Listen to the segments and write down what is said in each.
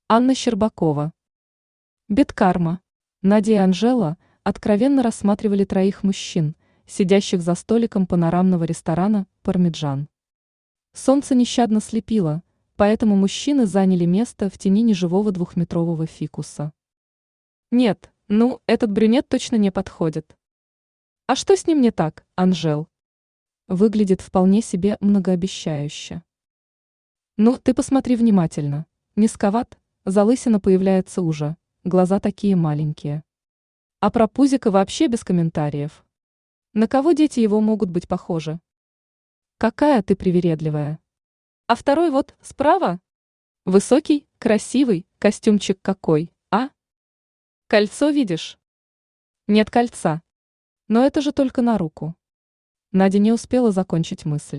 Анна Щербакова. Беткарма. Надя и Анжела откровенно рассматривали троих мужчин, сидящих за столиком панорамного ресторана «Пармиджан». Солнце нещадно слепило, поэтому мужчины заняли место в тени неживого двухметрового фикуса. Нет, этот брюнет точно не подходит. А что с ним не так, Анжел? Выглядит вполне себе многообещающе. Ты посмотри внимательно. Низковат, залысина появляется уже, глаза такие маленькие. А про пузико вообще без комментариев. На кого дети его могут быть похожи? Какая ты привередливая. А второй вот, справа. Высокий, красивый, костюмчик какой, а? Кольцо видишь? Нет кольца. Но это же только на руку. Надя не успела закончить мысль.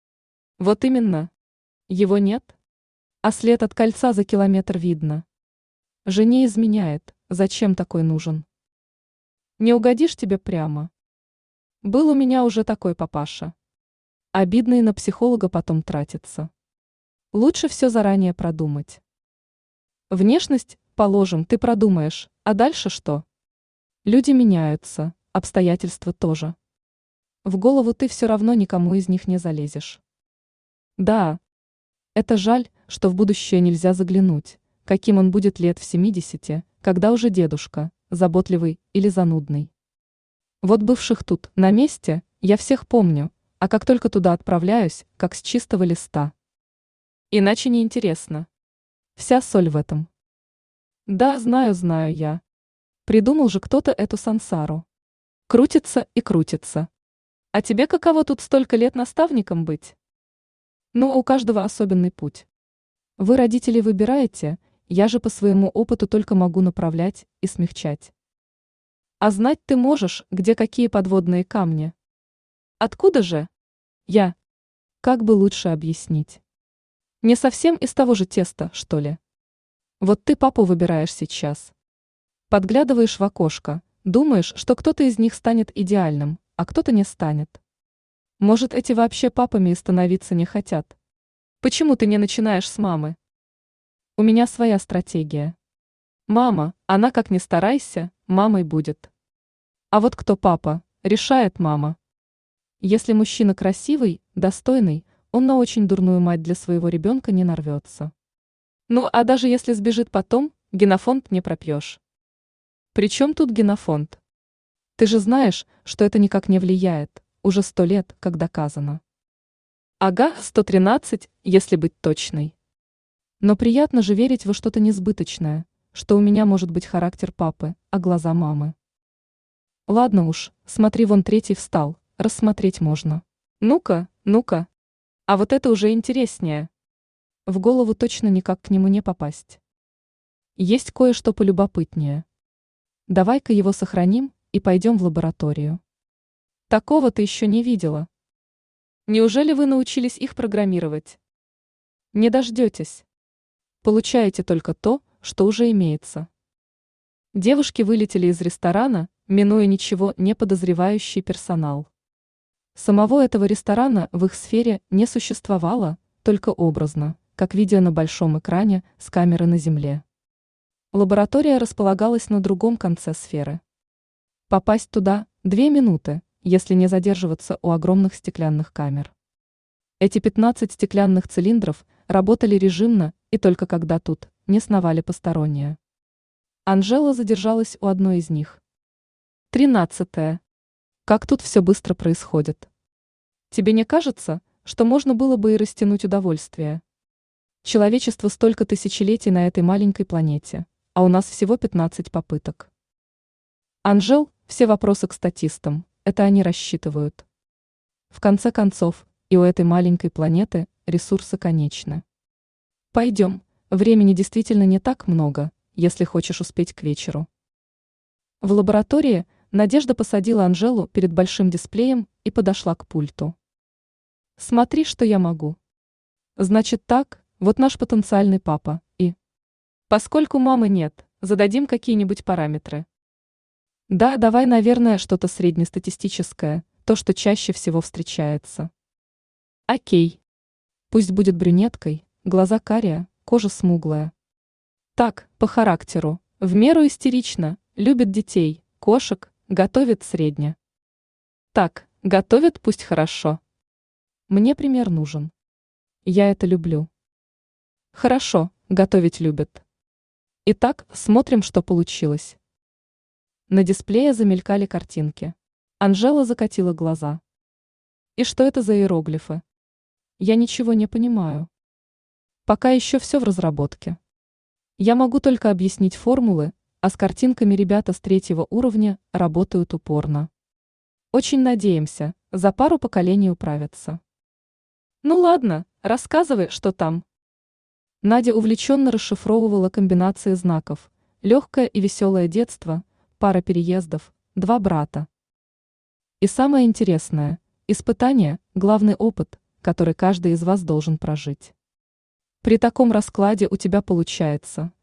Вот именно. Его нет. А след от кольца за километр видно. Жене изменяет, зачем такой нужен? Не угодишь тебе прямо. Был у меня уже такой папаша. Обидно и на психолога потом тратиться. Лучше все заранее продумать. Внешность, положим, ты продумаешь, а дальше что? Люди меняются, обстоятельства тоже. В голову ты все равно никому из них не залезешь. Да, это жаль, что в будущее нельзя заглянуть, каким он будет лет в 70, когда уже дедушка, заботливый или занудный. Вот бывших тут, на месте, я всех помню, а как только туда отправляюсь, как с чистого листа. Иначе неинтересно. Вся соль в этом. Да, знаю я. Придумал же кто-то эту сансару. Крутится и крутится. А тебе каково тут столько лет наставником быть? У каждого особенный путь. Вы, родители, выбираете, я же по своему опыту только могу направлять и смягчать. А знать ты можешь, где какие подводные камни. Откуда же? Я. Как бы лучше объяснить? Не совсем из того же теста, что ли? Вот ты папу выбираешь сейчас. Подглядываешь в окошко, думаешь, что кто-то из них станет идеальным, а кто-то не станет. Может, эти вообще папами и становиться не хотят? Почему ты не начинаешь с мамы? У меня своя стратегия. Мама, она как ни старайся, мамой будет. А вот кто папа, решает мама. Если мужчина красивый, достойный, он на очень дурную мать для своего ребенка не нарвется. А даже если сбежит потом, генофонд не пропьешь. При чем тут генофонд? Ты же знаешь, что это никак не влияет, уже 100 лет, как доказано. Ага, 113, если быть точной. Но приятно же верить во что-то несбыточное, что у меня может быть характер папы, а глаза мамы. Ладно уж, смотри, вон третий встал, рассмотреть можно. Ну-ка. А вот это уже интереснее. В голову точно никак к нему не попасть. Есть кое-что полюбопытнее. Давай-ка его сохраним и пойдем в лабораторию. Такого ты еще не видела. Неужели вы научились их программировать? Не дождетесь. Получаете только то, что уже имеется. Девушки вылетели из ресторана, минуя ничего не подозревающий персонал. Самого этого ресторана в их сфере не существовало, только образно, как видео на большом экране с камеры на земле. Лаборатория располагалась на другом конце сферы. Попасть туда 2 минуты, если не задерживаться у огромных стеклянных камер. Эти 15 стеклянных цилиндров работали режимно и только когда тут не сновали посторонние. Анжела задержалась у одной из них. 13-е. Как тут все быстро происходит. Тебе не кажется, что можно было бы и растянуть удовольствие? Человечество столько тысячелетий на этой маленькой планете, а у нас всего 15 попыток. Анжел, все вопросы к статистам, это они рассчитывают. В конце концов, и у этой маленькой планеты ресурсы конечны. Пойдем, времени действительно не так много, если хочешь успеть к вечеру. В лаборатории Надежда посадила Анжелу перед большим дисплеем и подошла к пульту. Смотри, что я могу. Значит так, вот наш потенциальный папа, и... Поскольку мамы нет, зададим какие-нибудь параметры. Да, давай, наверное, что-то среднестатистическое, то, что чаще всего встречается. Окей. Пусть будет брюнеткой, глаза карие, кожа смуглая. Так, по характеру, в меру истерично, любит детей, кошек, готовит средне. Так, готовит пусть хорошо. Мне пример нужен. Я это люблю. Хорошо, готовить любит. Итак, смотрим, что получилось. На дисплее замелькали картинки. Анжела закатила глаза. И что это за иероглифы? Я ничего не понимаю. Пока еще все в разработке. Я могу только объяснить формулы, а с картинками ребята с 3-го уровня работают упорно. Очень надеемся, за пару поколений управятся. Ну ладно, рассказывай, что там. Надя увлеченно расшифровывала комбинации знаков. Легкое и веселое детство, пара переездов, 2 брата. И самое интересное – испытание, главный опыт, который каждый из вас должен прожить. При таком раскладе у тебя получается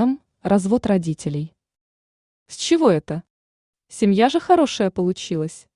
развод родителей. С чего это? Семья же хорошая получилась.